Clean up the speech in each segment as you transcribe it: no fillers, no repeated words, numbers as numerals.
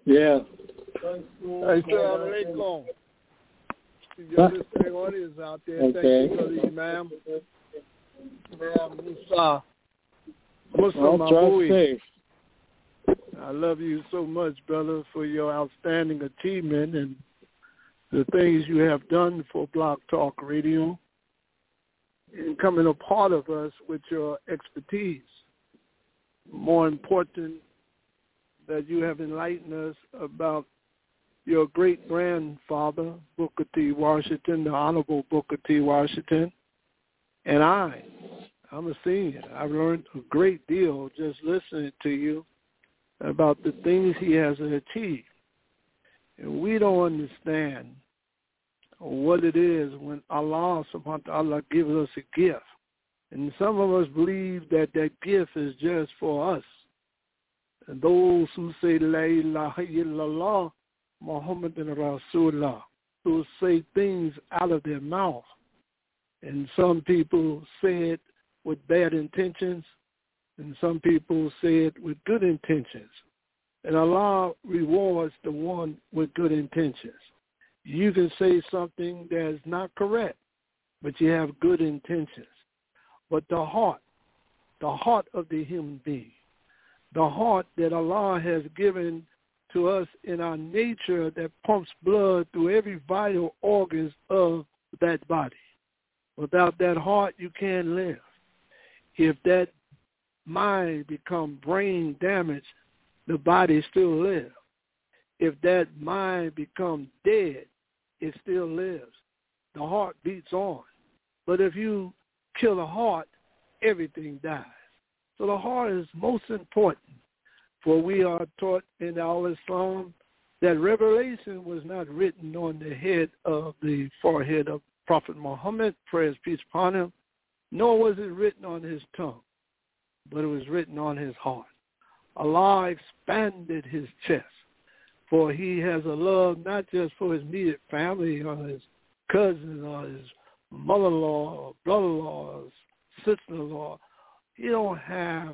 Yeah. Assalamu alaikum. To your listening audience out there, thank you, Brother Imam. Musa. Muslim Maboui. I love you so much, brother, for your outstanding achievement and the things you have done for Blog Talk Radio and coming a part of us with your expertise. More important, that you have enlightened us about your great-grandfather, Booker T. Washington, the Honorable Booker T. Washington, and I'm a senior. I've learned a great deal just listening to you about the things he has achieved. And we don't understand what it is when Allah subhanahu wa ta'ala gives us a gift. And some of us believe that that gift is just for us. And those who say, La ilaha illallah, Muhammadun Rasulullah, who say things out of their mouth. And some people say it with bad intentions, and some people say it with good intentions. And Allah rewards the one with good intentions. You can say something that is not correct, but you have good intentions. But the heart of the human being, the heart that Allah has given to us in our nature that pumps blood through every vital organs of that body. Without that heart, you can't live. If that mind become brain damaged, the body still lives. If that mind becomes dead, it still lives. The heart beats on. But if you kill the heart, everything dies. So the heart is most important. For we are taught in our Islam that revelation was not written on the head of the forehead of Prophet Muhammad, praise peace upon him, nor was it written on his tongue, but it was written on his heart. Allah expanded his chest, for he has a love not just for his immediate family or his cousin or his mother-in-law or brother-in-law or sister-in-law. He don't have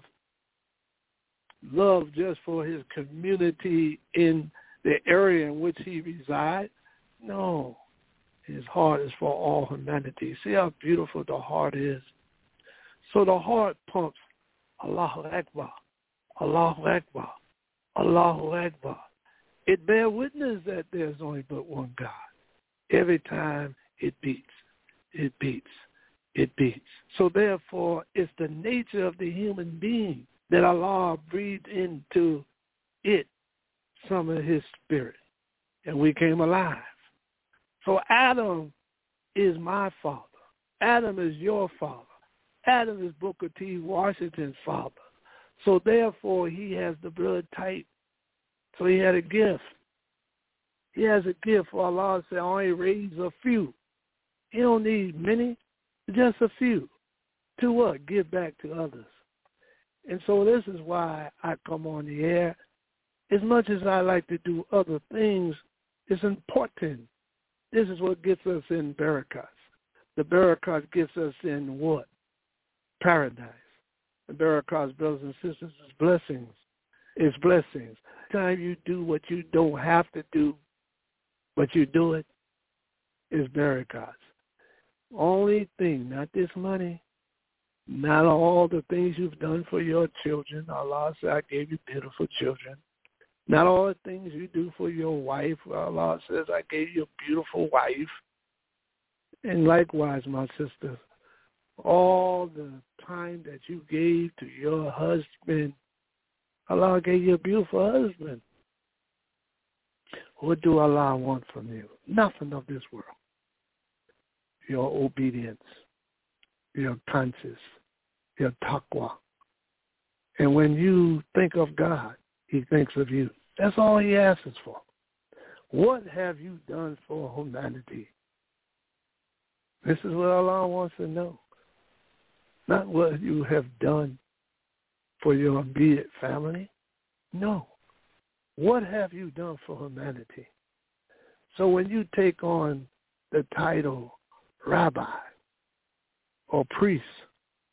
love just for his community in the area in which he resides. No, his heart is for all humanity. See how beautiful the heart is. So the heart pumps Allahu Akbar, Allahu Akbar, Allahu Akbar. It bears witness that there's only but one God. Every time it beats, it beats, it beats. So therefore, it's the nature of the human being that Allah breathed into it some of his spirit, and we came alive. So Adam is my father. Adam is your father. Adam is Booker T. Washington's father. So therefore, he has the blood type. So he had a gift. He has a gift. For Allah said, I only raise a few. He don't need many, just a few. To what? Give back to others. And so this is why I come on the air. As much as I like to do other things, it's important. This is what gets us in Barakat. The Barakat gets us in what? Paradise. The Barakat, brothers and sisters, is blessings. It's blessings. Time you do what you don't have to do, but you do it, is Barakat. Only thing, not this money, not all the things you've done for your children. Allah said, I gave you beautiful children. Not all the things you do for your wife. Allah says, I gave you a beautiful wife. And likewise, my sister, all the time that you gave to your husband, Allah gave you a beautiful husband. What do Allah want from you? Nothing of this world. Your obedience, your conscience, your taqwa. And when you think of God, he thinks of you. That's all he asks for. What have you done for humanity? This is what Allah wants to know. Not what you have done for your immediate family. No. What have you done for humanity? So when you take on the title rabbi or priest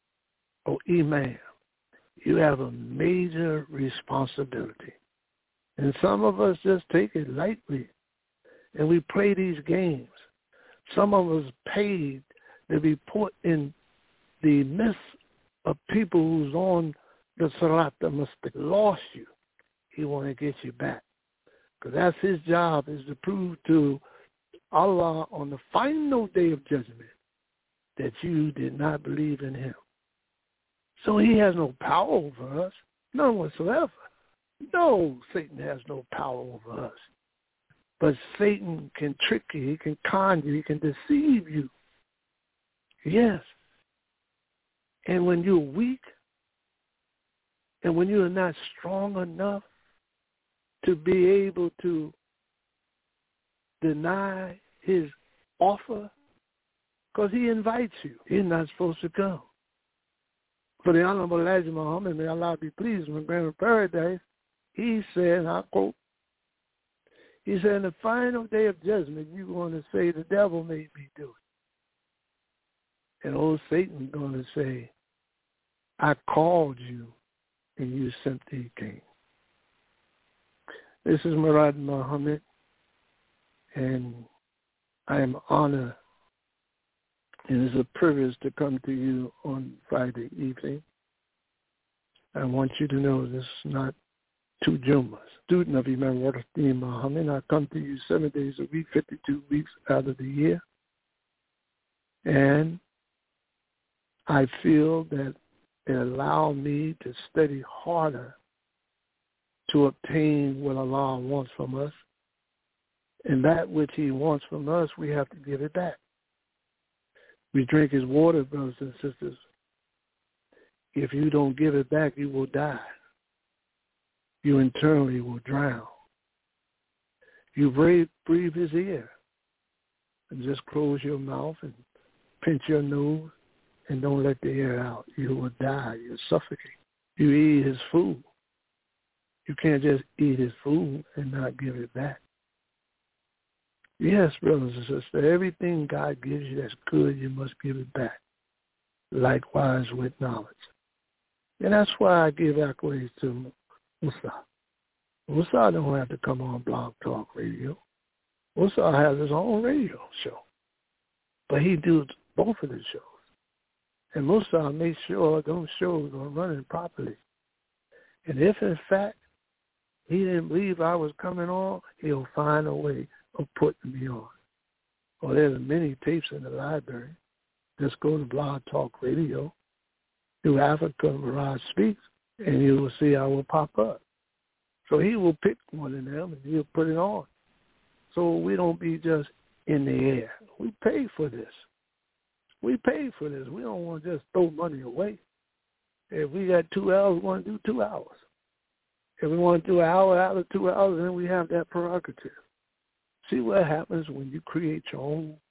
or imam, you have a major responsibility. And some of us just take it lightly, and we play these games. Some of us paid to be put in the midst of people who's on the Sirat al-Mustaqim, lost you. He want to get you back. Because that's his job, is to prove to Allah on the final day of judgment that you did not believe in him. So he has no power over us, none whatsoever. No, Satan has no power over us. But Satan can trick you, he can con you, he can deceive you. Yes. And when you're weak, and when you are not strong enough to be able to deny his offer, because he invites you, you're not supposed to come. For the Honorable Elijah Muhammad, may Allah be pleased, when granted paradise, he said, and I quote, he said, in the final day of judgment, you're going to say, the devil made me do it. And old Satan's going to say, I called you, and you simply came. This is Murad Muhammad, and I am honored, and it's a privilege to come to you on Friday evening. I want you to know this is not two Jumas. Student of Imam Waradin Muhammad, I come to you 7 days a week, 52 weeks out of the year. And I feel that it allowed me to study harder to obtain what Allah wants from us. And that which he wants from us, we have to give it back. We drink his water, brothers and sisters. If you don't give it back, you will die. You internally will drown. You breathe his ear. And just close your mouth and pinch your nose and don't let the air out. You will die. You'll suffocate. You eat his food. You can't just eat his food and not give it back. Yes, brothers and sisters, everything God gives you that's good, you must give it back. Likewise with knowledge. And that's why I give accolades to Musa. Musa don't have to come on Blog Talk Radio. Musa has his own radio show. But he does both of the shows. And Musa makes sure those shows are running properly. And if, in fact, he didn't believe I was coming on, he'll find a way of putting me on. Well, there's many tapes in the library. Just go to Blog Talk Radio, do Africa Mirage Speaks, and you will see I will pop up. So he will pick one of them and he'll put it on. So we don't be just in the air. We pay for this. We pay for this. We don't want to just throw money away. If we got 2 hours, we want to do 2 hours. If we want to do an hour out of 2 hours, then we have that prerogative. See what happens when you create your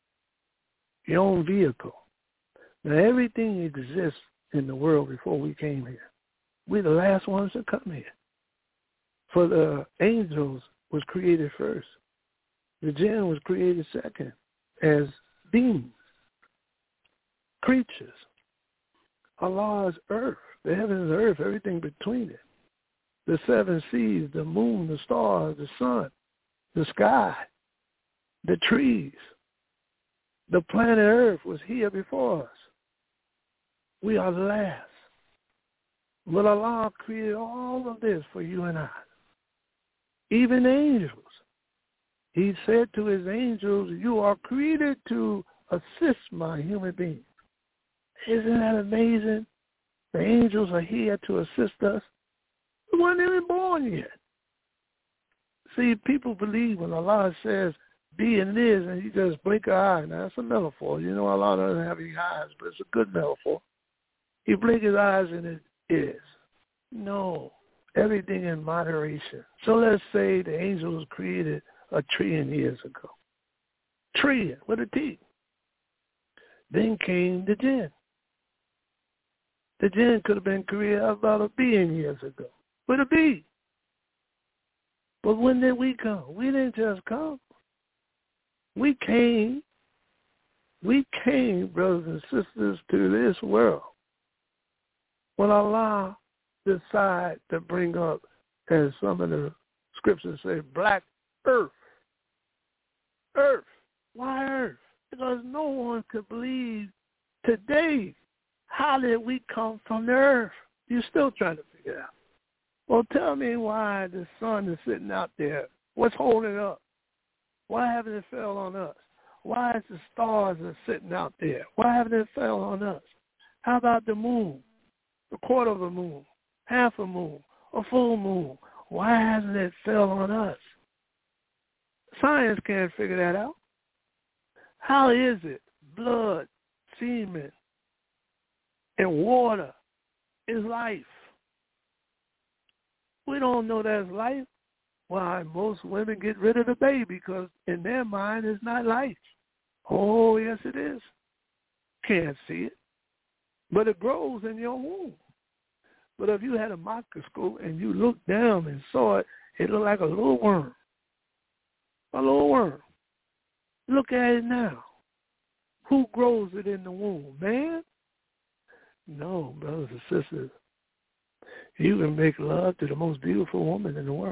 own vehicle. Now, everything exists in the world before we came here. We're the last ones to come here. For the angels was created first. The jinn was created second as beings, creatures. Allah's earth, the heavens and the earth, everything between it. The 7 seas, the moon, the stars, the sun, the sky, the trees. The planet Earth was here before us. We are last. But Allah created all of this for you and I. Even angels. He said to his angels, you are created to assist my human beings. Isn't that amazing? The angels are here to assist us. We weren't even born yet. See, people believe when Allah says, be and is, and you just blink an eye. Now, that's a metaphor. You know, Allah doesn't have any eyes, but it's a good metaphor. He blinks his eyes and it is. No, everything in moderation. So let's say the angels created 1 trillion years ago. Trillion, with a T. Then came the jinn. The jinn could have been created about 1 billion years ago, with a B. But when did we come? We didn't just come. We came, brothers and sisters, to this world when Allah decided to bring up, as some of the Scriptures say black earth. Earth. Why earth? Because no one could believe today how did we come from the earth. You're still trying to figure it out. Well, tell me why the sun is sitting out there. What's holding it up? Why haven't it fell on us? Why is the stars are sitting out there? Why haven't it fell on us? How about the moon? A quarter of a moon, half a moon, a full moon. Why hasn't it fell on us? Science can't figure that out. How is it blood, semen, and water is life? We don't know that's life. Why most women get rid of the baby because in their mind it's not life. Oh, yes it is. Can't see it. But it grows in your womb. But if you had a microscope and you looked down and saw it, it looked like a little worm. A little worm. Look at it now. Who grows it in the womb? Man? No, brothers and sisters. You can make love to the most beautiful woman in the world.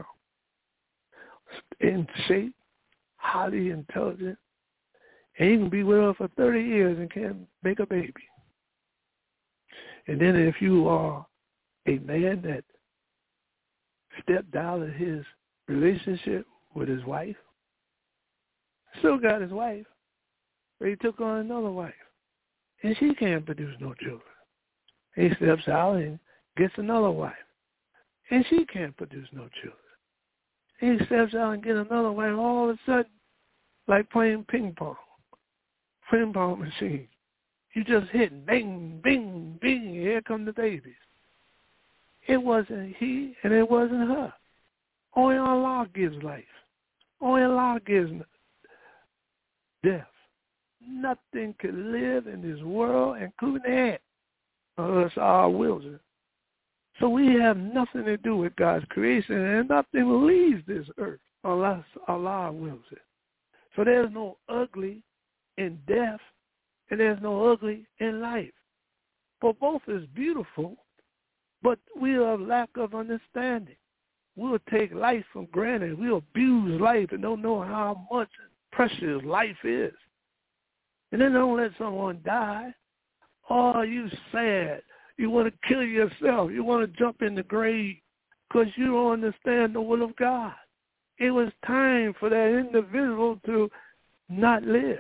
In shape, highly intelligent, and you can be with her for 30 years and can't make a baby. And then if you are a man that stepped out of his relationship with his wife, still got his wife, but he took on another wife, and she can't produce no children. He steps out and gets another wife, and she can't produce no children. He steps out and gets another wife, all of a sudden, like playing ping pong machine. You just hit bing, bing, bing, here come the babies. It wasn't he and it wasn't her. Only Allah gives life. Only Allah gives death. Nothing can live in this world, including the ant, unless Allah wills it. So we have nothing to do with God's creation, and nothing leaves this earth unless Allah wills it. So there's no ugly in death, and there's no ugly in life. For both is beautiful, but we have lack of understanding. We'll take life for granted. We'll abuse life and don't know how much precious life is. And then don't let someone die. Oh, you sad. You want to kill yourself. You want to jump in the grave because you don't understand the will of God. It was time for that individual to not live.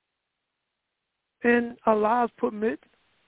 And Allah permits,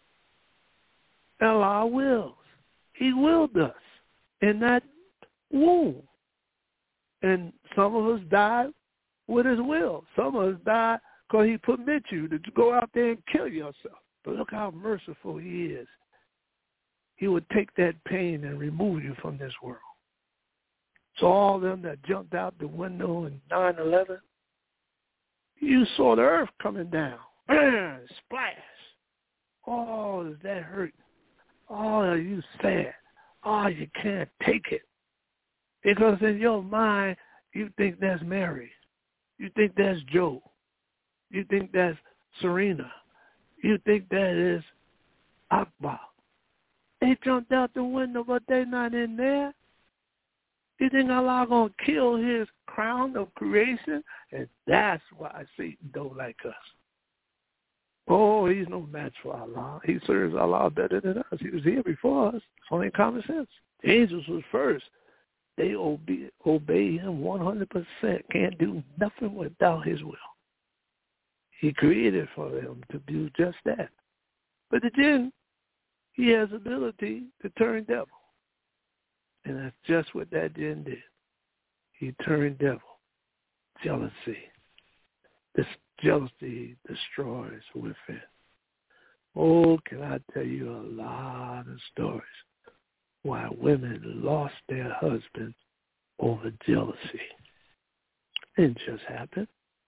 Allah wills. He willed us in that womb. And some of us died with his will. Some of us died because he permits you to go out there and kill yourself. But look how merciful he is. He would take that pain and remove you from this world. So all of them that jumped out the window in 9/11, you saw the earth coming down. Bam, splash. Oh, does that hurt? Oh, are you sad? Oh, you can't take it. Because in your mind, you think that's Mary. You think that's Joe. You think that's Serena. You think that is Akbar. They jumped out the window, but they're not in there. You think Allah going to kill his crown of creation? And that's why Satan don't like us. Oh, he's no match for Allah. He serves Allah better than us. He was here before us. It's only common sense. The angels was first. They obey him 100%. Can't do nothing without his will. He created for them to do just that. But the jinn, he has ability to turn devil. And that's just what that jinn did. He turned devil. Jealousy. This jealousy destroys within. Oh, can I tell you a lot of stories why women lost their husbands over jealousy. It just happened.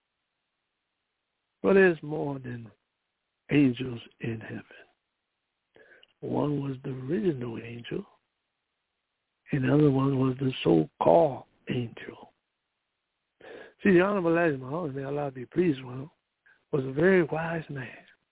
But there's more than angels in heaven. One was the original angel, and the other one was the so-called angel. See, the Honorable Elijah Muhammad, may Allah be pleased with him, was a very wise man.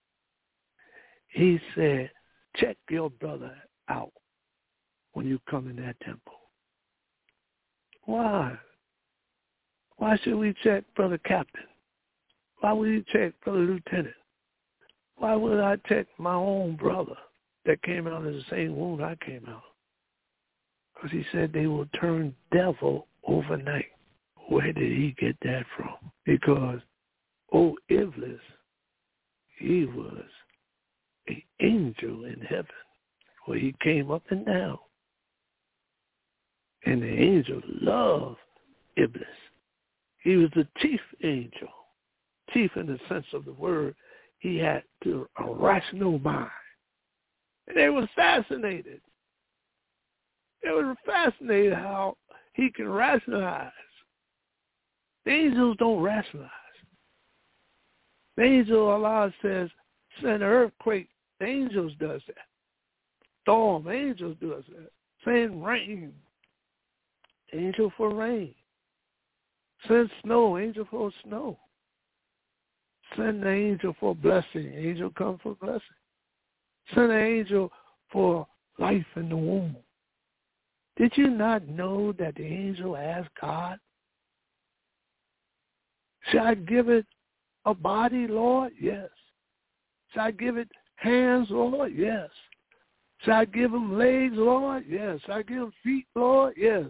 He said, check your brother out when you come in that temple. Why? Why should we check Brother Captain? Why would you check Brother Lieutenant? Why would I check my own brother that came out of the same wound I came out? Because he said they will turn devil overnight. Where did he get that from? Because Iblis, he was an angel in heaven, where he came up and down. And the angel loved Iblis. He was the chief angel. Chief in the sense of the word. He had a rational mind. And they were fascinated. They were fascinated how he can rationalize. The angels don't rationalize. The angel, Allah says, send an earthquake. The angels does that. Storm, angels does that. Send rain. Angel for rain. Send snow, angel for snow. Send the angel for blessing. Angel come for blessing. Send an angel for life in the womb. Did you not know that the angel asked God, should I give it a body, Lord? Yes. Should I give it hands, Lord? Yes. Should I give him legs, Lord? Yes. Should I give him feet, Lord? Yes.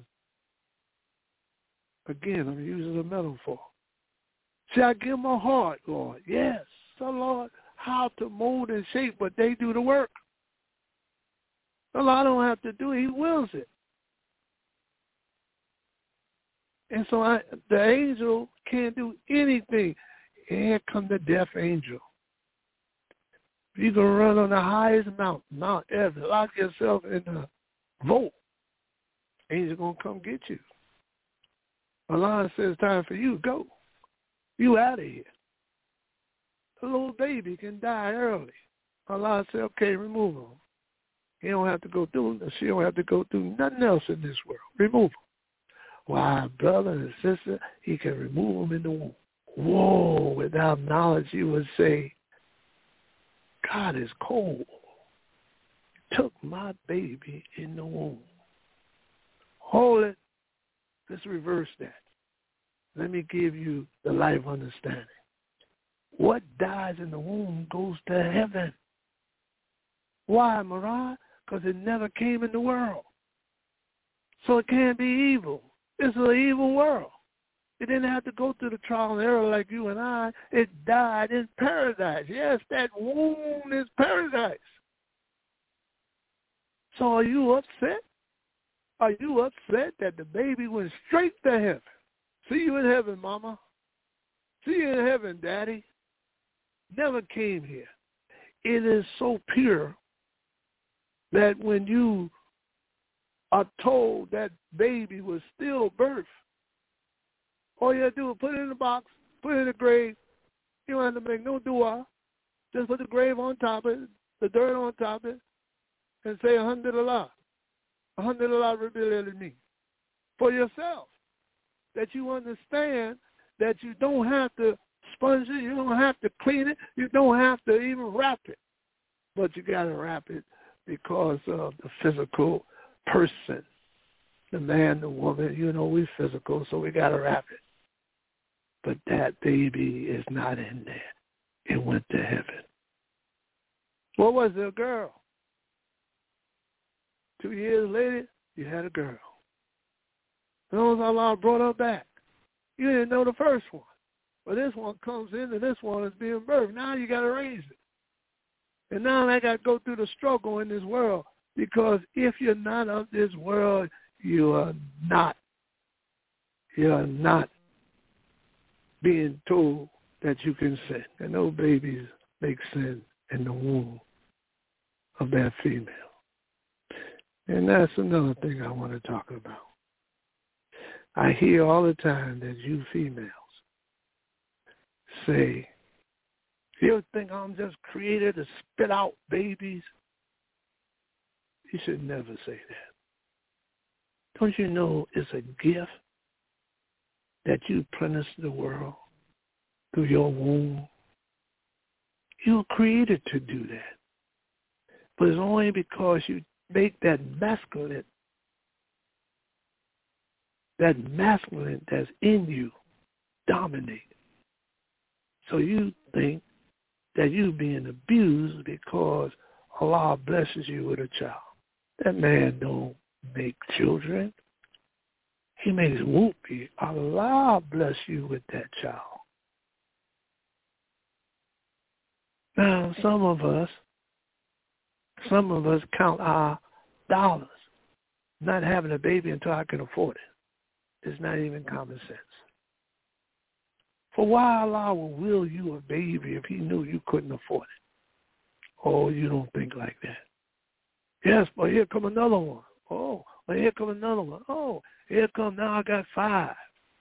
Again, I'm using a metaphor. Should I give him a heart, Lord? Yes. So, Lord, how to mold and shape, but they do the work. Well, I don't have to do it. He wills it. And so the angel can't do anything. Here come the deaf angel. You can run on the highest mountain, Mount Everest, lock yourself in a vault. Angel going to come get you. Allah says, time for you to go. You out of here. The little baby can die early. Allah said, okay, remove him. He don't have to go through, she don't have to go through nothing else in this world. Remove him. Why, brother and sister, he can remove them in the womb. Whoa, without knowledge, you would say, God is cold. He took my baby in the womb. Hold it. Let's reverse that. Let me give you the life understanding. What dies in the womb goes to heaven. Why, Marah? Because it never came in the world. So it can't be evil. It's an evil world. It didn't have to go through the trial and error like you and I. It died in paradise. Yes, that womb is paradise. So are you upset? Are you upset that the baby went straight to heaven? See you in heaven, Mama. See you in heaven, Daddy. Never came here. It is so pure that when you are told that baby was stillbirth, all you have to do is put it in the box, put it in the grave. You don't have to make no dua. Just put the grave on top of it, the dirt on top of it, and say, Alhamdulillah. Alhamdulillah Rabbil Alameen. For yourself. That you understand that you don't have to sponge it, you don't have to clean it, you don't have to even wrap it. But you got to wrap it because of the physical person. The man, the woman, we physical, so we got to wrap it. But that baby is not in there. It went to heaven. What was it, a girl? 2 years later, you had a girl. Those Allah brought her back. You didn't know the first one. But this one comes in and this one is being birthed. Now you got to raise it. And now I got to go through the struggle in this world. Because if you're not of this world, you are not being told that you can sin. And no babies make sin in the womb of that female. And that's another thing I want to talk about. I hear all the time that you females say, you think I'm just created to spit out babies? You should never say that. Don't you know it's a gift that you replenish the world through your womb? You were created to do that. But it's only because you make that masculine that masculine that's in you dominate. So you think that you're being abused because Allah blesses you with a child. That man don't make children. He makes whoopee. Allah bless you with that child. Now, some of us count our dollars, not having a baby until I can afford it. It's not even common sense. For why Allah would will you a baby if he knew you couldn't afford it? Oh, you don't think like that. Yes, but here come another one. Oh, well, here come another one. Oh, here come, now I got 5.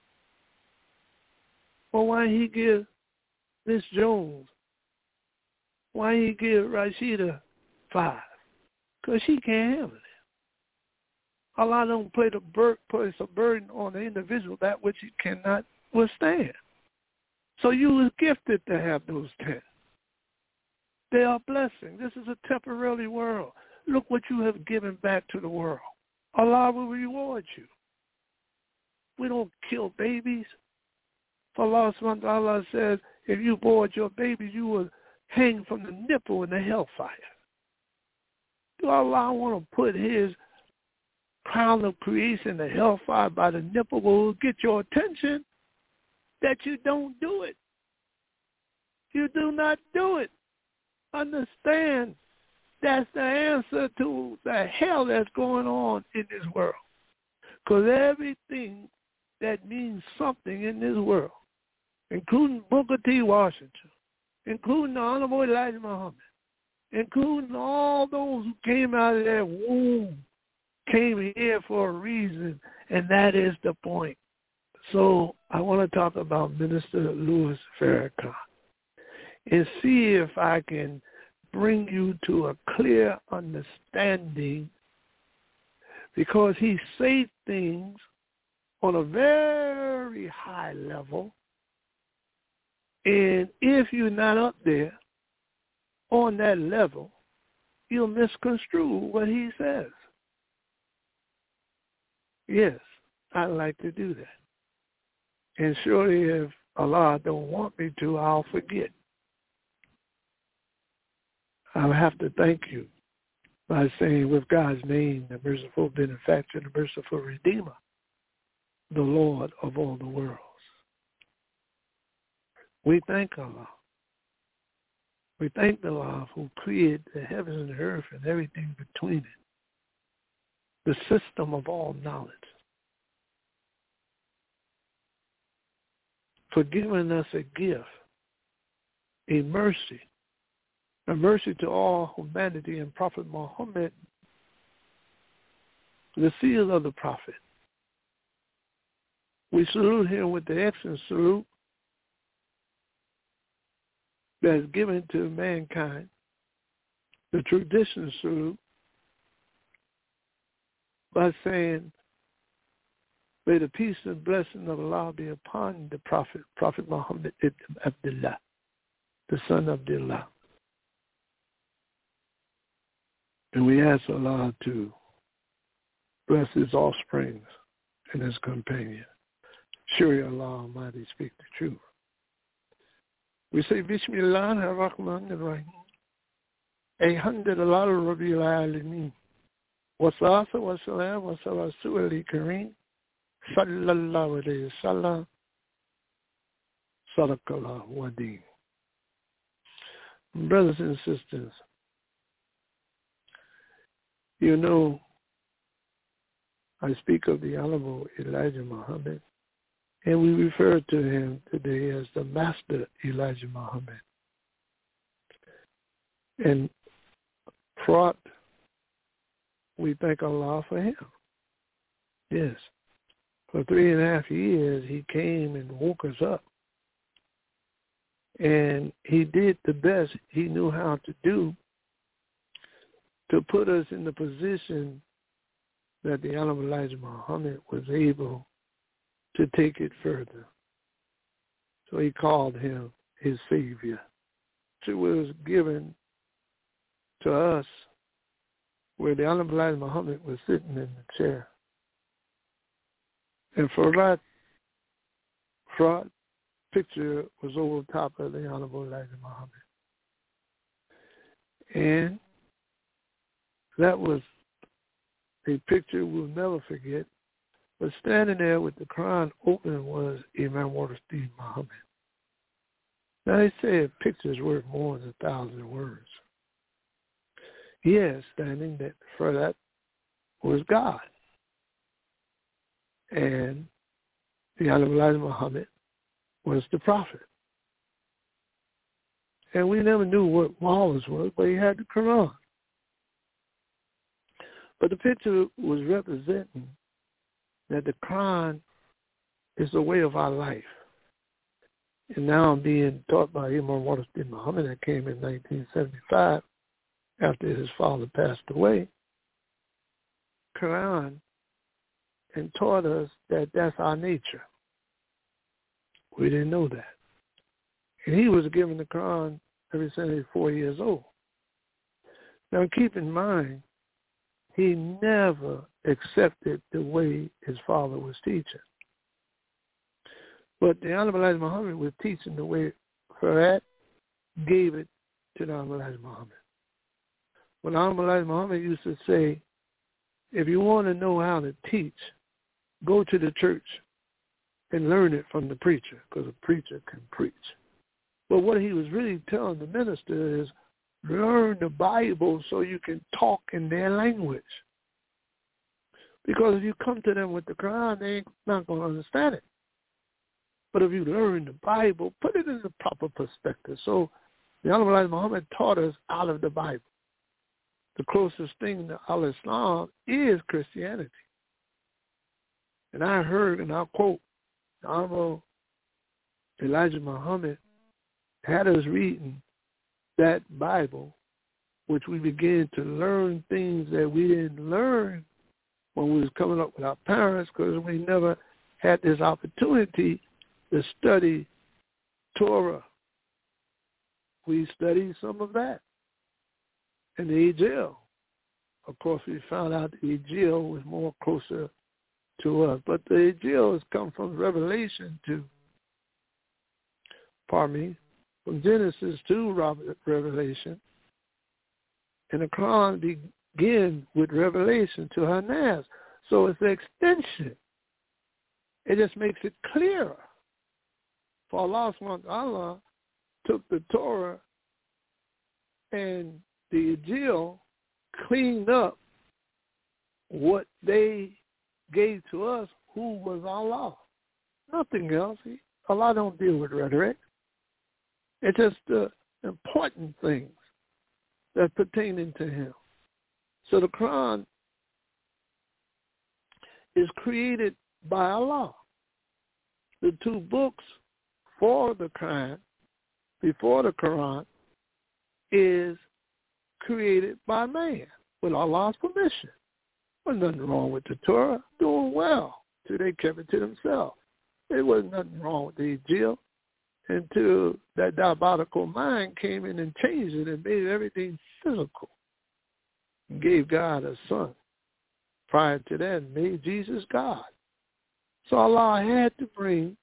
Well, why he give Miss Jones, why he give Rashida 5? Because she can't handle it. Allah don't place a burden on the individual that which he cannot withstand. So you was gifted to have those 10. They are blessings. This is a temporary world. Look what you have given back to the world. Allah will reward you. We don't kill babies. For Allah subhanahu wa ta'ala says, if you board your babies, you will hang from the nipple in the hellfire. Do Allah want to put his crown of creation in the hellfire by the nipple? Will get your attention that you don't do it. You do not do it. Understand that's the answer to the hell that's going on in this world. Because everything that means something in this world, including Booker T. Washington, including the Honorable Elijah Muhammad, including all those who came out of that womb, came here for a reason, and that is the point. So I want to talk about Minister Louis Farrakhan and see if I can bring you to a clear understanding, because he says things on a very high level, and if you're not up there on that level, you'll misconstrue what he says. Yes, I like to do that. And surely if Allah don't want me to, I'll forget. I'll have to thank you by saying, with God's name, the merciful benefactor, the merciful redeemer, the Lord of all the worlds. We thank Allah. We thank the Allah who created the heavens and the earth and everything between it, the system of all knowledge, for giving us a gift, a mercy to all humanity, and Prophet Muhammad, the seal of the Prophet. We salute him with the excellent salute that is given to mankind, the traditional salute, by saying, may the peace and blessing of Allah be upon the Prophet Muhammad ibn Abdullah, the son of Abdullah. And we ask Allah to bless his offspring and his companion. Surely Allah Almighty speak the truth. We say, Bismillah ar-Rahman ar-Rahim. Alhamdulillah Rabbil Alameen. Wassalatu wassalam wa Rasul Kareem. Sallallahu alayhi wa sallam. Sadaqallahu wa deen. Brothers and sisters, you know, I speak of the Honorable Elijah Muhammad, and we refer to him today as the Master Elijah Muhammad. And for we thank Allah for him. Yes. For 3.5 years, he came and woke us up. And he did the best he knew how to do to put us in the position that the Honorable Elijah Muhammad was able to take it further. So he called him his Savior. So it was given to us where the Honorable Elijah Muhammad was sitting in the chair. And for that fraud picture was over top of the Honorable Elijah Muhammad. And that was a picture we'll never forget. But standing there with the Quran open was Imam Waterstein Muhammad. Now they say a picture is worth more than 1,000 words. Yes, standing that for that was God. And the Honorable Elijah Muhammad was the prophet. And we never knew what Wallace was, but he had the Quran. But the picture was representing that the Quran is the way of our life. And now I'm being taught by Imam Waterstein Muhammad that came in 1975 after his father passed away, Quran, and taught us that that's our nature. We didn't know that. And he was given the Quran ever since he was 4 years old. Now keep in mind, he never accepted the way his father was teaching. But the Honorable Elijah Muhammad was teaching the way Farad gave it to the Honorable Elijah Muhammad. When Honorable Elijah Muhammad used to say, if you want to know how to teach, go to the church and learn it from the preacher, because a preacher can preach. But what he was really telling the minister is, learn the Bible so you can talk in their language. Because if you come to them with the Quran, they ain't not going to understand it. But if you learn the Bible, put it in the proper perspective. So the Honorable Elijah Muhammad taught us out of the Bible. The closest thing to al-Islam is Christianity. And I heard, and I'll quote, the Honorable Elijah Muhammad had us reading that Bible, which we began to learn things that we didn't learn when we was coming up with our parents, because we never had this opportunity to study Torah. We studied some of that. And the Ejil. Of course, we found out the Ejil was more closer to us. But the Ejil has come from Revelation to, from Genesis to Revelation. And the Quran begins with Revelation to Hanaz. So it's an extension. It just makes it clearer. For Allah subhanahu wa ta'ala took the Torah and the Ejil cleaned up what they gave to us, who was Allah. Nothing else. Allah don't deal with rhetoric. It's just the important things that pertaining to him. So the Quran is created by Allah. The two books for the Quran, before the Quran, is created by man with Allah's permission. There was nothing wrong with the Torah, doing well till they kept it to themselves. There wasn't nothing wrong with the Ejil until that diabolical mind came in and changed it and made everything physical and gave God a son. Prior to that, made Jesus God. So Allah had to bring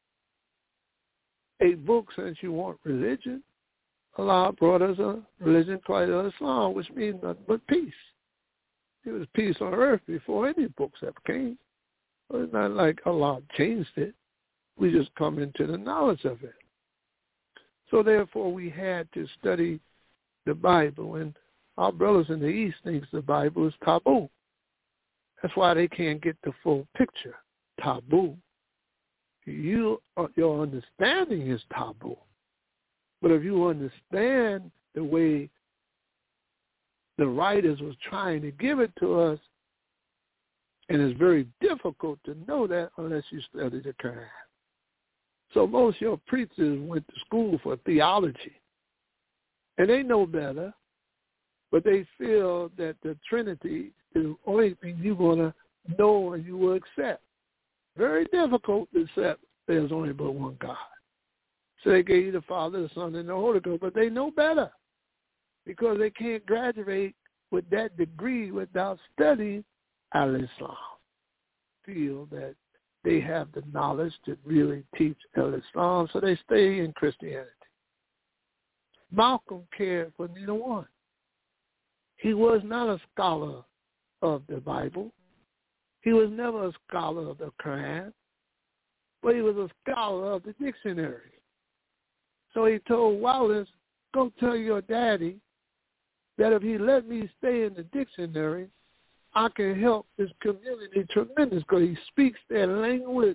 a book, since you want religion. Allah brought us a religion called Islam, which means nothing but peace. It was peace on earth before any books ever came. Well, it's not like Allah changed it. We just come into the knowledge of it. So therefore, we had to study the Bible. And our brothers in the East think the Bible is taboo. That's why they can't get the full picture. Taboo. Your understanding is taboo. But if you understand the way the writers was trying to give it to us, and it's very difficult to know that unless you study the Quran. So most of your preachers went to school for theology, and they know better, but they feel that the Trinity is the only thing you're going to know and you will accept. Very difficult to accept there's only but one God. So they gave you the Father, the Son, and the Holy Ghost, but they know better because they can't graduate with that degree without studying al-Islam. Feel that they have the knowledge to really teach Islam, so they stay in Christianity. Malcolm cared for neither one. He was not a scholar of the Bible. He was never a scholar of the Quran, but he was a scholar of the dictionary. So he told Wallace, go tell your daddy that if he let me stay in the dictionary, I can help this community tremendous because he speaks their language.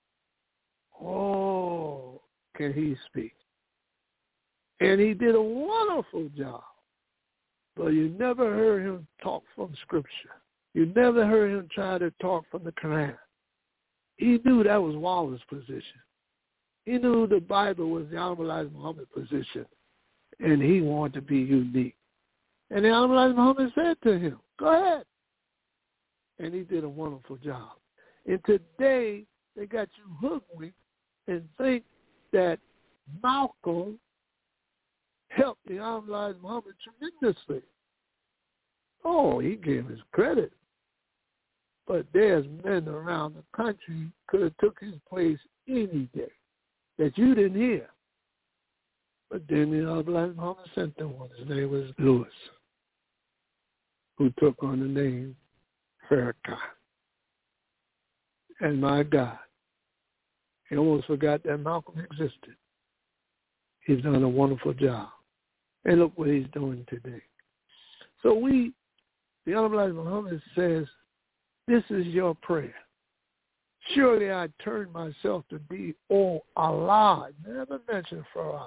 Oh, can he speak? And he did a wonderful job. But you never heard him talk from Scripture. You never heard him try to talk from the Quran. He knew that was Wallace's position. He knew the Bible was the Honorable Elijah Muhammad's position, and he wanted to be unique. And the Honorable Elijah Muhammad said to him, go ahead. And he did a wonderful job. And today, they got you hoodwinked and think that Malcolm helped the Honorable Elijah Muhammad tremendously. Oh, he gave his credit. But there's men around the country could have took his place any day that you didn't hear. But then the Honorable Elijah Muhammad sent them one. His name was Lewis, who took on the name Farrakhan. And my God, he almost forgot that Malcolm existed. He's done a wonderful job. And look what he's doing today. So the Honorable Elijah Muhammad says, this is your prayer. Surely I turn myself to thee, O Allah. Never mentioned Farah.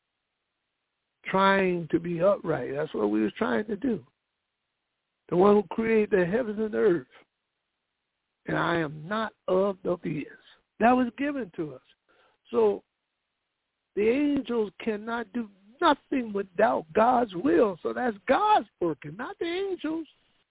Trying to be upright. That's what we was trying to do. The one who created the heavens and earth. And I am not of the fears. That was given to us. So the angels cannot do nothing without God's will. So that's God's working, not the angels.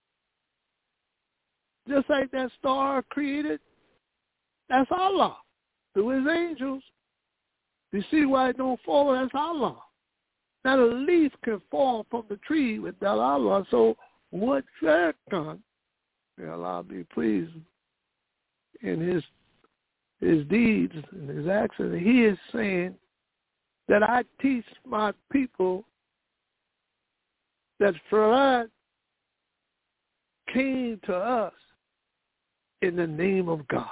Just like that star created, that's Allah through his angels. You see why it don't fall? That's Allah. Not a leaf can fall from the tree without Allah. So what Farrakhan, may Allah be pleased in his deeds and his actions, he is saying that I teach my people that Farad came to us in the name of God.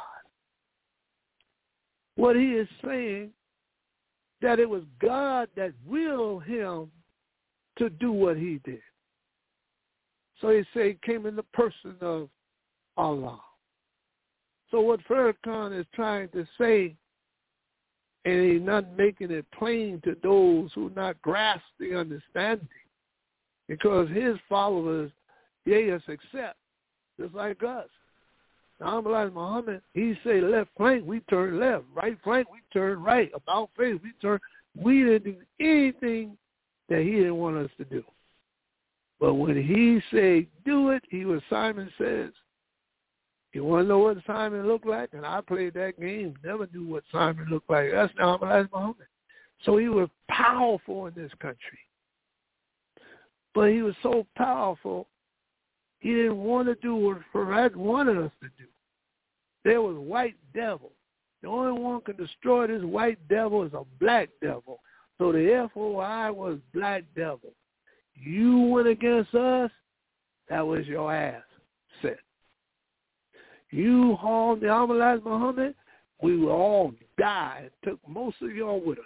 What he is saying, that it was God that willed him to do what he did. So he said he came in the person of Allah. So what Farrakhan is trying to say, and he's not making it plain to those who not grasp the understanding, because his followers, yes, accept, just like us. Honorable Elijah Muhammad, he say left flank, we turn left. Right flank, we turn right. About face, we turn. We didn't do anything that he didn't want us to do. But when he say do it, he was Simon Says. You want to know what Simon looked like? And I played that game, never knew what Simon looked like. That's Honorable Elijah Muhammad. So he was powerful in this country. But he was so powerful, he didn't want to do what Farad wanted us to do. There was white devil. The only one who can destroy this white devil is a black devil. So the FOI was black devil. You went against us, that was your ass set. You harmed the Honorable Elijah Muhammad, we will all die and took most of y'all with us.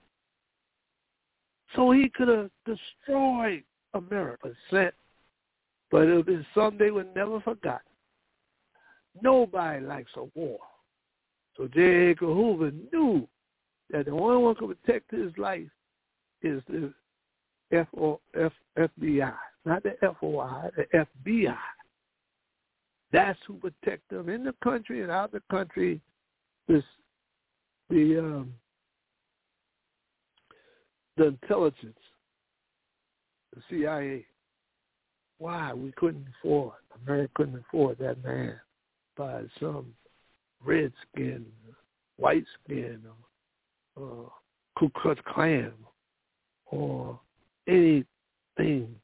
So he could have destroyed America, sent. But it was something they would never forget. Nobody likes a war. So J. Edgar Hoover knew that the only one who could protect his life is the FBI, not the FOI, the FBI. That's who protect them in the country and out of the country. The intelligence, the CIA. Why? We couldn't afford, America couldn't afford that man by some red skin, white skin, or Ku Klux Klan, or anything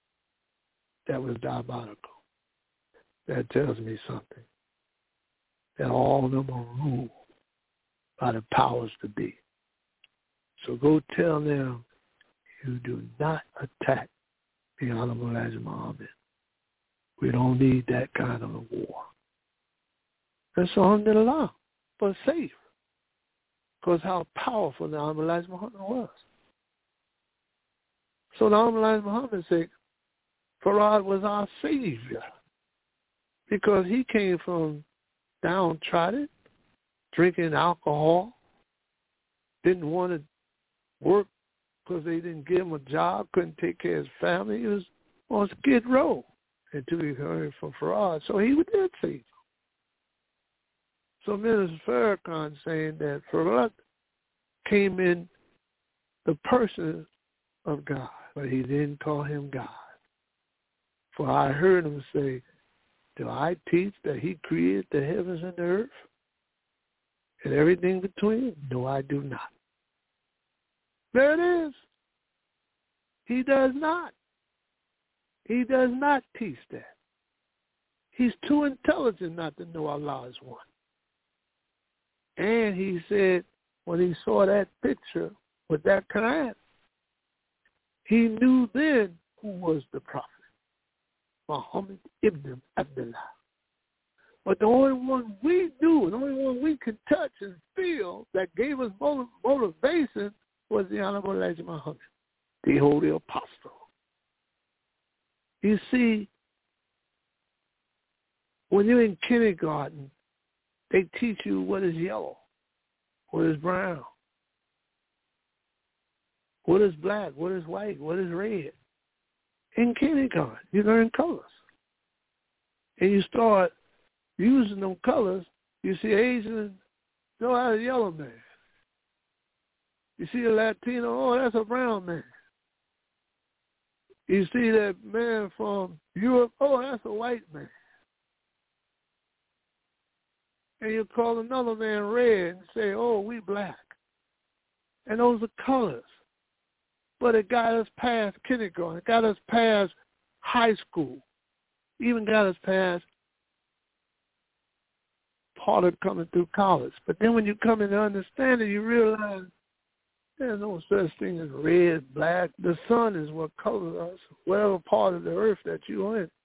that was diabolical. That tells me something. that all of them are ruled by the powers to be. So go tell them you do not attack the Honorable Elijah Muhammad. We don't need that kind of a war. And so alhamdulillah, but safe. Because how powerful the Honorable Elijah Muhammad was. So the Honorable Elijah Muhammad said, Farad was our savior. Because he came from downtrodden, drinking alcohol, didn't want to work because they didn't give him a job, couldn't take care of his family. He was on Skid Row until he heard from Farad. So he did save him. So Minister Farrakhan saying that Farad came in the person of God, but he didn't call him God. For I heard him say, do I teach that he created the heavens and the earth and everything between? No, I do not. There it is. He does not. He does not teach that. He's too intelligent not to know Allah is one. And he said when he saw that picture with that Quran, he knew then who was the prophet, Muhammad ibn Abdullah. But the only one we knew, the only one we could touch and feel that gave us motivation was the Honorable Elijah Muhammad, the Holy Apostle. You see, when you're in kindergarten, they teach you what is yellow, what is brown, what is black, what is white, what is red. In kindergarten, you learn colors. And you start using them colors. You see Asians, know how a yellow man. You see a Latino, oh, that's a brown man. You see that man from Europe, oh, that's a white man. And you call another man red and say, oh, we black. And those are colors. But it got us past kindergarten. It got us past high school. Even got us past part of coming through college. But then when you come into understanding, you realize there's no such thing as red, black. The sun is what colors us, whatever part of the earth that you're in.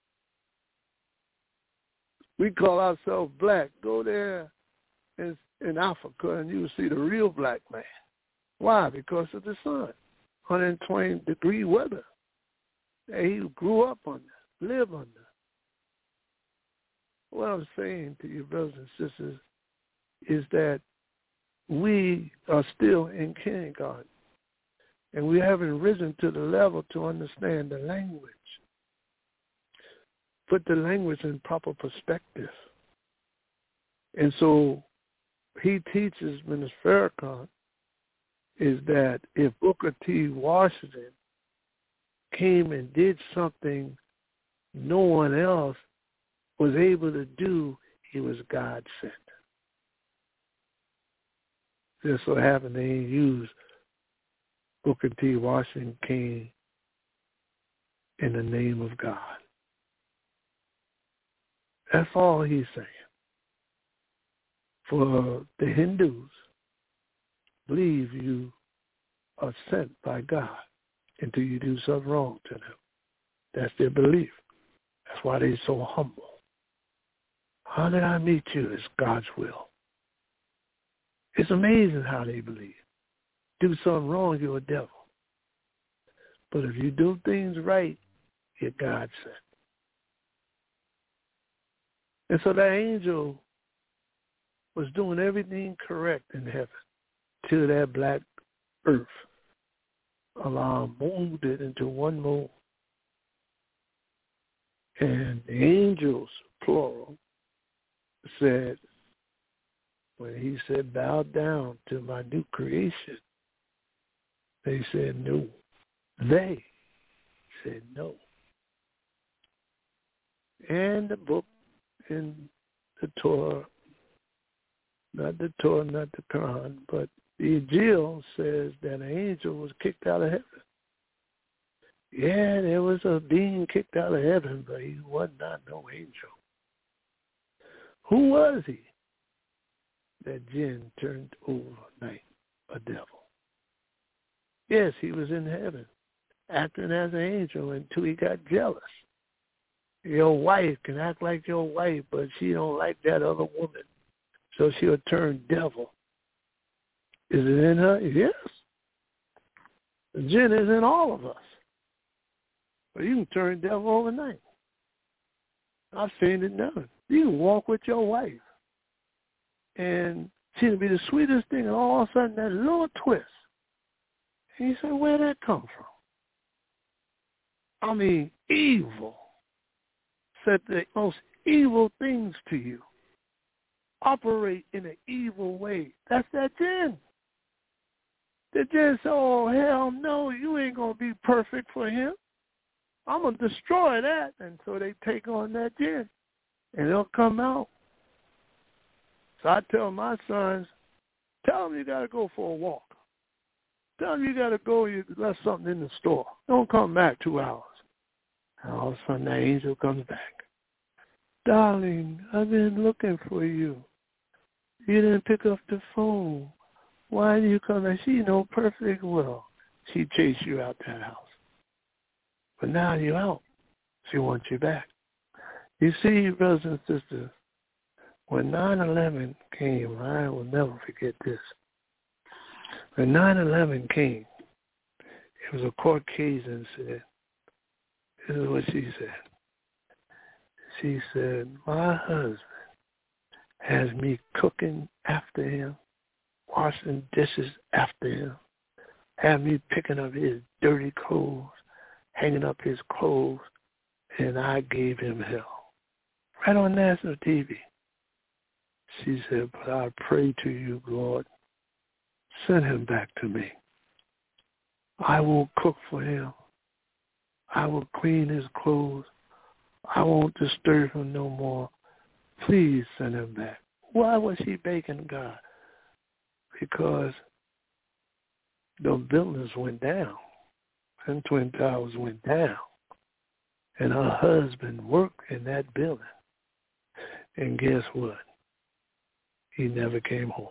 We call ourselves black. Go there in Africa and you'll see the real black man. Why? Because of the sun. 120-degree weather that he grew up under, lived under. What I'm saying to you, brothers and sisters, is that we are still in kindergarten, and we haven't risen to the level to understand the language. Put the language in proper perspective. And so he teaches, Minister Farrakhan, is that if Booker T. Washington came and did something no one else was able to do, he was God sent. Just so happened they used Booker T. Washington King in the name of God. That's all he's saying. For the Hindus, believe you are sent by God until you do something wrong to them. That's their belief. That's why they're so humble. How did I meet you? It's God's will. It's amazing how they believe. Do something wrong, you're a devil. But if you do things right, you're God sent. And so that angel was doing everything correct in heaven till that black earth. Allah moved it into one mold. And the angels, plural, said, when he said, bow down to my new creation, they said no. They said no. And the book in the Torah, not the Quran, but the Injil says that an angel was kicked out of heaven. Yeah, there was a being kicked out of heaven, but he was not no angel. Who was he? that jinn turned overnight a devil. Yes, he was in heaven, acting as an angel until he got jealous. Your wife can act like your wife, but she don't like that other woman, so she'll turn devil. Is it in her? Yes. The jinn is in all of us. But you can turn devil overnight. I've seen it done. You can walk with your wife, and she'll be the sweetest thing, and all of a sudden that little twist. And you say, where'd that come from? I mean, evil. Said the most evil things to you. Operate in an evil way. That's that jinn. The jinn said, oh, hell no, you ain't going to be perfect for him. I'm going to destroy that. And so they take on that jinn, and they'll come out. So I tell my sons, tell them you got to go for a walk. Tell them you got to go, you left something in the store. Don't come back 2 hours. And all of a sudden that angel comes back. Darling, I've been looking for you. You didn't pick up the phone. Why didn't you come back? She know perfectly well she chased you out that house. But now you're out. She wants you back. You see, brothers and sisters, when 9/11 came, I will never forget this. When 9/11 came, it was a court case and said, this is what she said. She said, my husband has me cooking after him, washing dishes after him, have me picking up his dirty clothes, hanging up his clothes, and I gave him hell. Right on national TV. She said, but I pray to you, Lord, send him back to me. I will cook for him. I will clean his clothes. I won't disturb him no more. Please send him back. Why was she begging God? Because the buildings went down. And Twin Towers went down. And her husband worked in that building. And guess what? He never came home.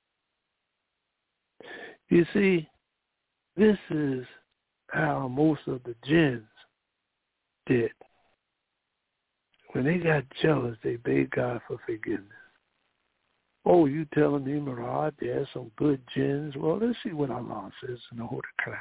You see, this is how most of the jinns did. When they got jealous, they begged God for forgiveness. Oh, you telling me, Murad, there's some good jinns? Well, let's see what Allah says in the Holy Quran.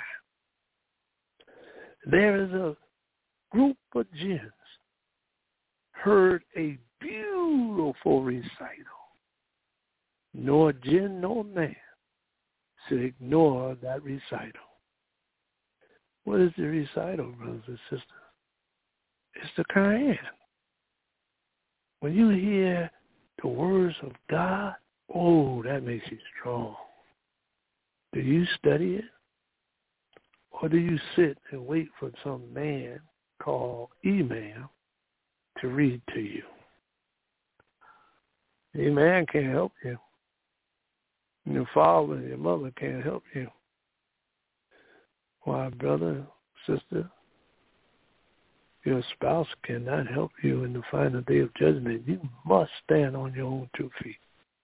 There is a group of jinns heard a beautiful recital. Nor jinn nor man should ignore that recital. What is the recital, brothers and sisters? It's the Quran. When you hear the words of God, oh, that makes you strong. Do you study it? Or do you sit and wait for some man called Imam to read to you? The man can't help you. Your father and your mother can't help you. Why, brother, sister, your spouse cannot help you in the final day of judgment. You must stand on your own 2 feet.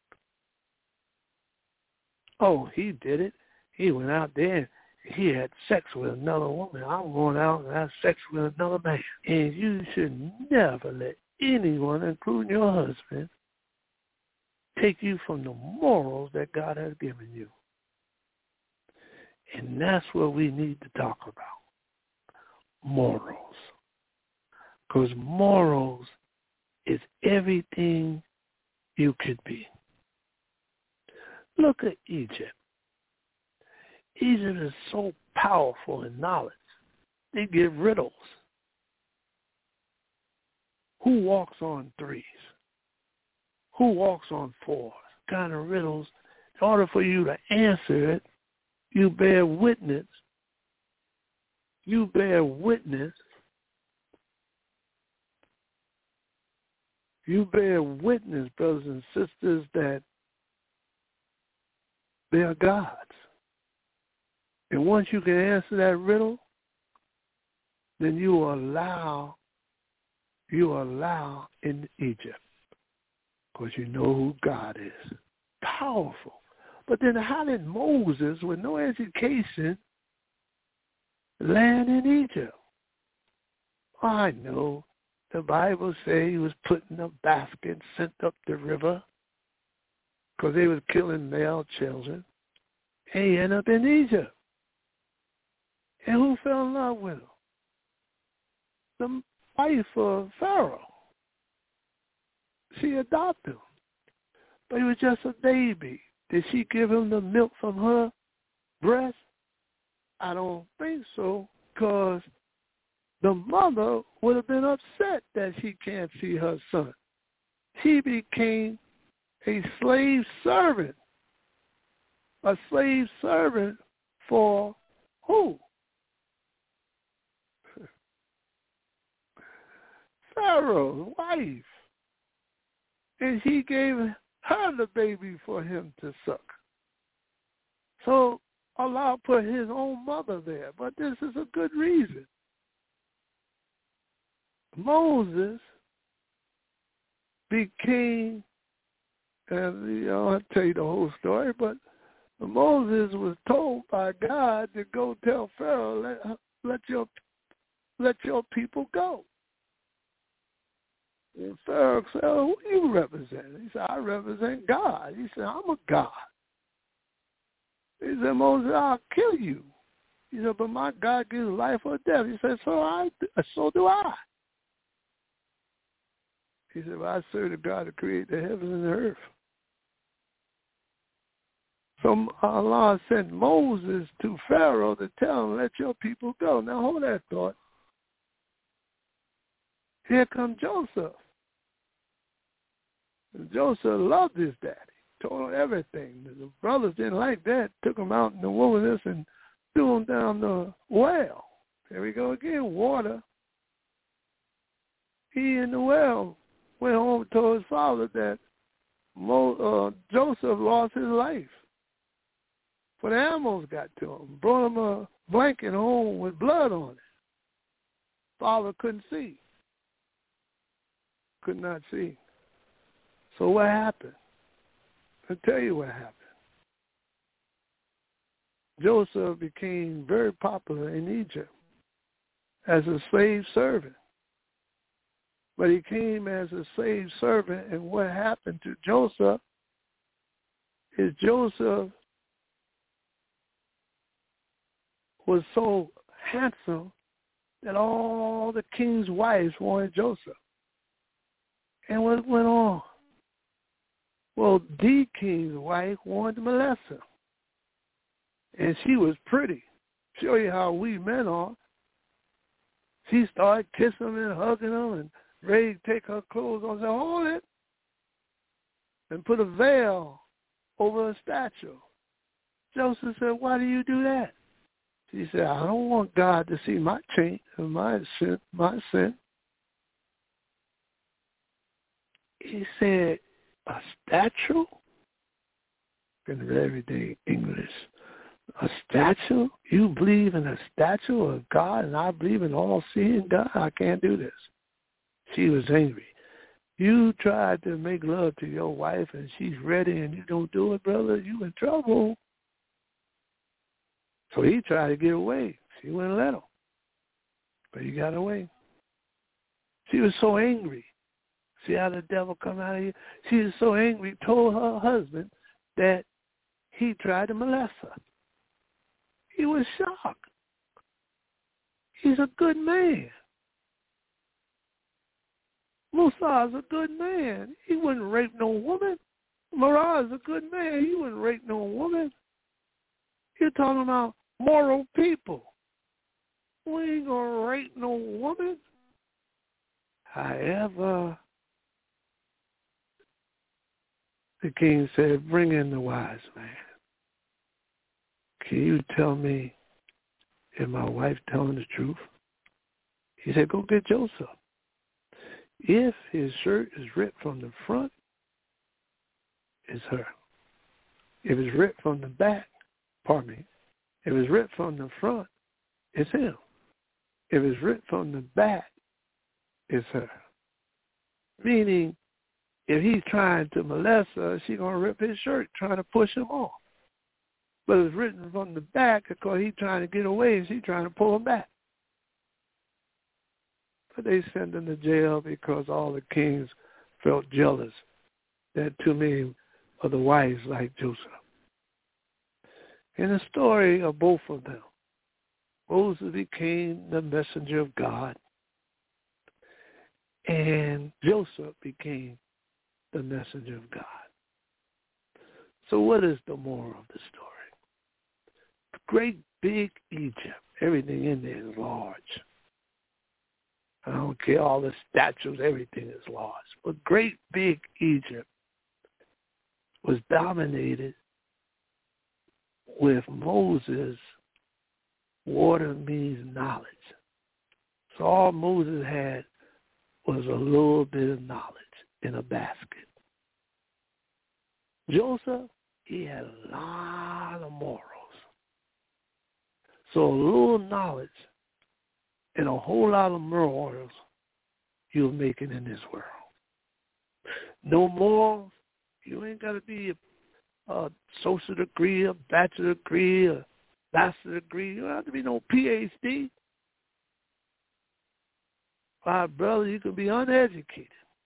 Oh, he did it. He went out there and he had sex with another woman. I'm going out and have sex with another man. And you should never let anyone, including your husband, take you from the morals that God has given you. And that's what we need to talk about. Morals. Because morals is everything you could be. Look at Egypt. Egypt is so powerful in knowledge. They give riddles. Who walks on 3s? Who walks on 4s? Kind of riddles. In order for you to answer it, you bear witness. You bear witness. You bear witness, brothers and sisters, that they are gods. And once you can answer that riddle, then you are allowed in Egypt because you know who God is. powerful. But then how did Moses, with no education, land in Egypt? I know the Bible says he was put in a basket, sent up the river, because they was killing male children. And he ended up in Egypt. And who fell in love with him? The wife of Pharaoh. She adopted him. But he was just a baby. Did she give him the milk from her breast? I don't think so, because the mother would have been upset that she can't see her son. She became a slave servant. A slave servant for who? Pharaoh's wife. And he gave her the baby for him to suck. So Allah put his own mother there. But this is a good reason. Moses became, and I'll tell you the whole story, but Moses was told by God to go tell Pharaoh, let your people go. And Pharaoh said, who do you represent? He said, I represent God. He said, I'm a God. He said, Moses, I'll kill you. He said, but my God gives life or death. He said, so do I. He said, well, I serve the God to create the heavens and the earth. So Allah sent Moses to Pharaoh to tell him, let your people go. Now hold that thought. Here comes Joseph. And Joseph loved his daddy, told him everything. The brothers didn't like that, took him out in the wilderness and threw him down the well. There we go again, water. He in the well went home and told his father that Joseph lost his life. For the animals got to him, brought him a blanket home with blood on it. Father couldn't see. Could not see. So what happened? I'll tell you what happened. Joseph became very popular in Egypt as a slave servant. But he came as a slave servant, and what happened to Joseph is Joseph was so handsome that all the king's wives wanted Joseph. And what went on? Well, the king's wife wanted to molest him. And she was pretty. Show you how we men are. She started kissing him and hugging him and ready to take her clothes off and say, hold it. And put a veil over her statue. Joseph said, why do you do that? She said, I don't want God to see my change and my sin. He said, a statue? In everyday English. A statue? You believe in a statue of God and I believe in all-seeing God? I can't do this. She was angry. You tried to make love to your wife and she's ready and you don't do it, brother, you in trouble. So he tried to get away. She wouldn't let him. But he got away. She was so angry. See how the devil come out of you? She was so angry, told her husband that he tried to molest her. He was shocked. He's a good man. Musa is a good man. He wouldn't rape no woman. Marah is a good man. He wouldn't rape no woman. You're talking about moral people. We ain't going to rape no woman. However, the king said, bring in the wise man. Can you tell me if my wife telling the truth? He said, go get Joseph. If his shirt is ripped from the front, it's her. If it's ripped from the back, if it's ripped from the front, it's him. If it's ripped from the back, it's her. Meaning, if he's trying to molest her, she's going to rip his shirt trying to push him off. But it's written from the back because he's trying to get away and she's trying to pull him back. But they sent him to jail because all the kings felt jealous that too many of the wives like Joseph. In the story of both of them, Moses became the messenger of God, and Joseph became the messenger of God. So what is the moral of the story? The great big Egypt, everything in there is large. I don't care, all the statues, everything is large. But great big Egypt was dominated with Moses. Water means knowledge. So all Moses had was a little bit of knowledge in a basket. Joseph, he had a lot of morals. So a little knowledge and a whole lot of morals you'll make it in this world. No morals, you ain't got to be a social degree, a bachelor degree, a master's degree. You don't have to be no PhD. My brother, you can be uneducated.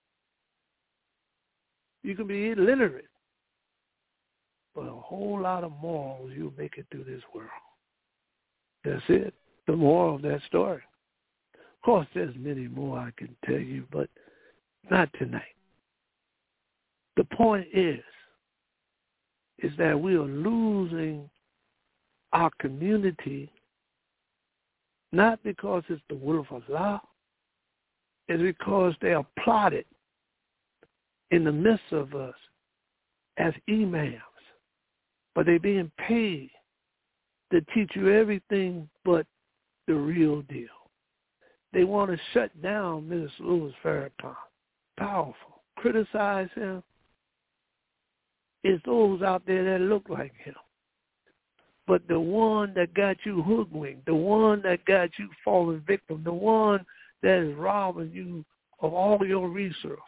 You can be illiterate. But a whole lot of morals, you'll make it through this world. That's it, the moral of that story. Of course, there's many more I can tell you, but not tonight. The point is that we are losing our community not because it's the will of Allah, it's because they are plotted in the midst of us as imams, but they're being paid to teach you everything but the real deal. They want to shut down Minister Louis Farrakhan. Powerful. Criticize him. It's those out there that look like him. But the one that got you hoodwinked, the one that got you falling victim, the one that is robbing you of all your resources,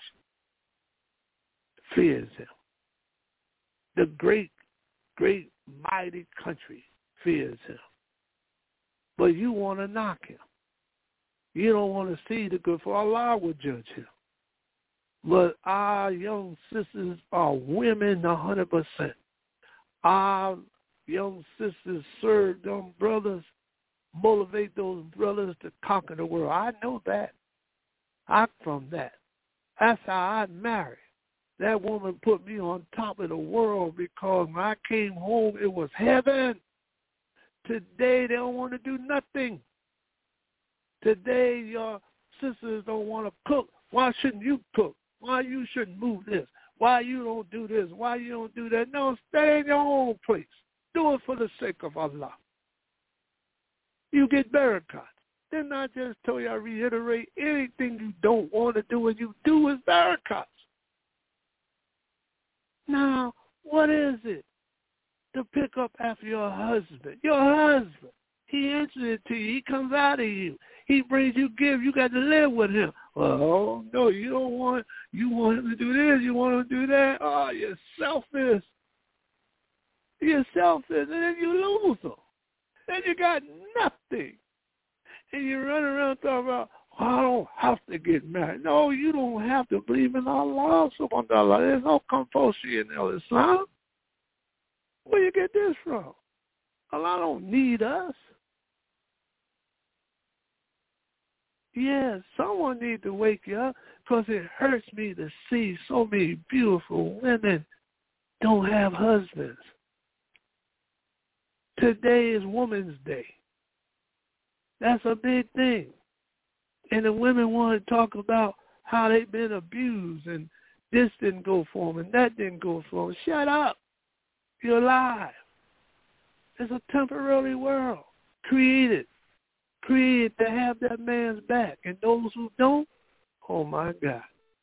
fears him. The great, great, mighty country fears him. But you want to knock him. You don't want to see the good, for Allah will judge him. But our young sisters are women 100%. Our young sisters serve them brothers, motivate those brothers to conquer the world. I know that. I'm from that. That's how I married. That woman put me on top of the world because when I came home, it was heaven. Today, they don't want to do nothing. Today, your sisters don't want to cook. Why shouldn't you cook? Why you shouldn't move this? Why you don't do this? Why you don't do that? No, stay in your own place. Do it for the sake of Allah. You get barakah. Then I just told you, I reiterate, anything you don't want to do and you do is barakah. Now, what is it to pick up after your husband? Your husband. He enters it to you. He comes out of you. He brings you gifts. You got to live with him. Well, no, you don't want. You want him to do this. You want him to do that. Oh, you're selfish. You're selfish, and then you lose them. Then you got nothing, and you run around talking about, oh, I don't have to get married. No, you don't have to believe in Allah. Subhanahu wa ta'ala. There's no compulsory in Islam. Where you get this from? Allah don't need us. Yeah, someone needs to wake you up because it hurts me to see so many beautiful women don't have husbands. Today is Women's Day. That's a big thing. And the women want to talk about how they've been abused and this didn't go for them and that didn't go for them. Shut up. You're alive. It's a temporary world created to have that man's back. And those who don't, oh my God,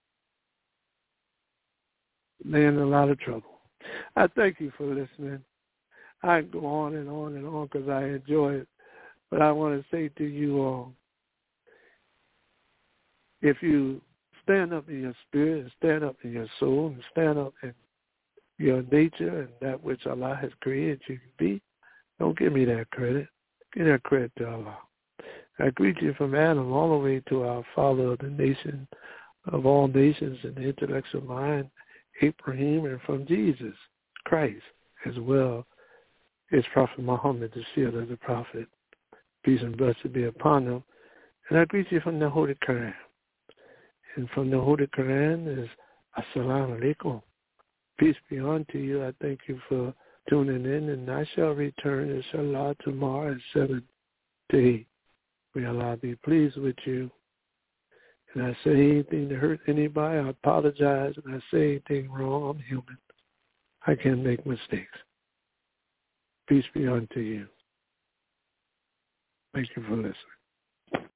they're in a lot of trouble. I thank you for listening. I can go on and on and on because I enjoy it. But I want to say to you all, if you stand up in your spirit and stand up in your soul and stand up in your nature and that which Allah has created you to be. Don't give me that credit. Give that credit to Allah. I greet you from Adam all the way to our father of the nation, of all nations in the intellectual mind, Abraham, and from Jesus Christ as well as Prophet Muhammad, the seal of the prophet. Peace and blessing be upon him. And I greet you from the Holy Quran. And from the Holy Quran is Assalamu alaikum. Peace be unto you. I thank you for tuning in, and I shall return, inshallah, tomorrow at 7 to 8. May Allah be pleased with you. And I say anything to hurt anybody, I apologize. And I say anything wrong, I'm human. I can make mistakes. Peace be unto you. Thank you for listening.